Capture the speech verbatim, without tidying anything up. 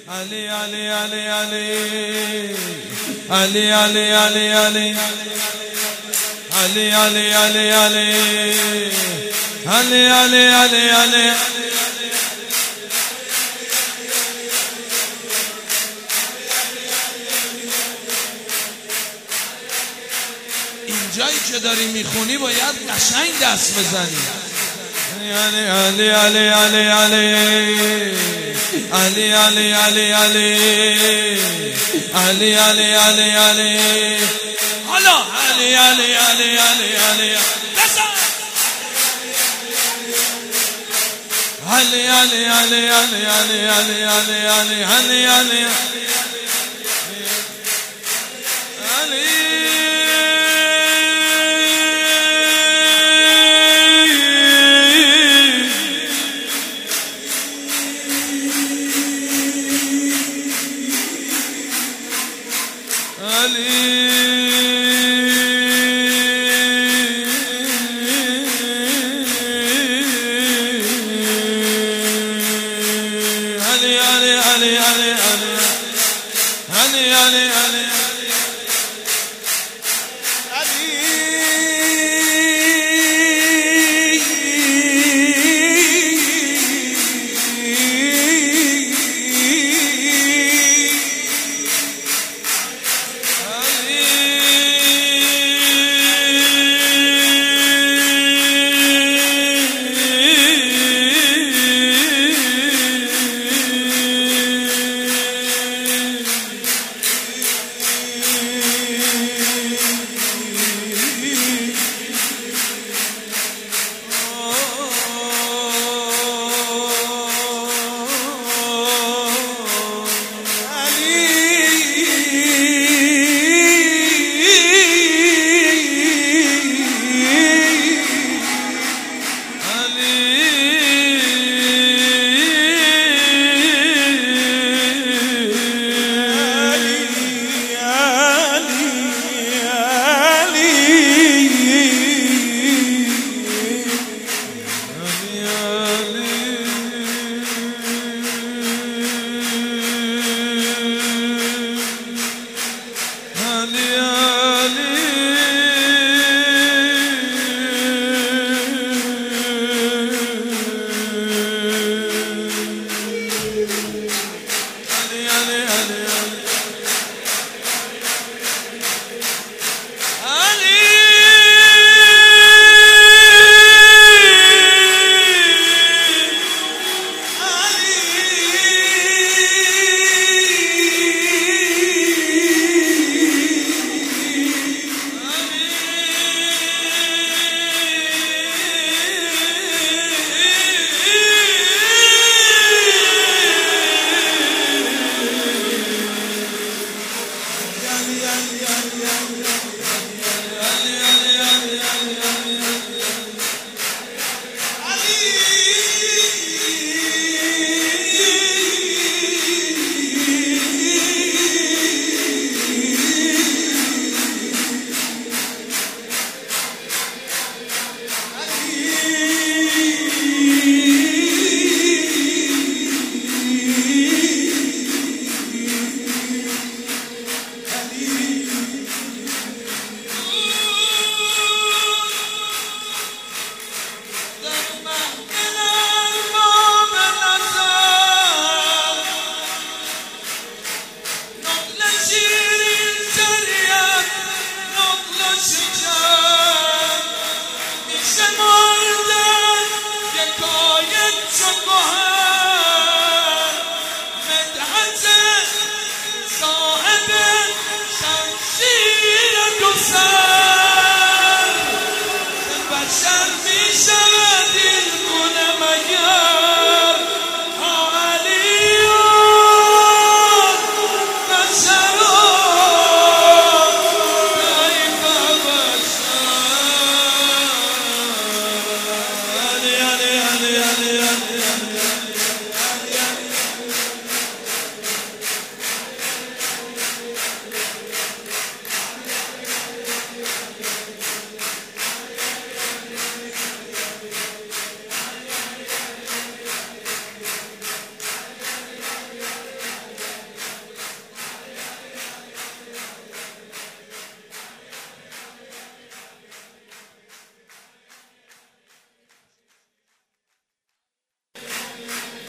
Ali Ali Ali Ali Ali Ali Ali Ali Ali Ali Ali Ali Ali Ali Ali Ali اینجایی که داری میخونی باید قشنگ دست بزنی. علی علی علی علی علی علی علی علی علی علی علی علی علی حالا علی علی علی علی علی علی علی علی علی علی علی علی علی علی Ali Ali Ali Ali Ali Ali Ali Ali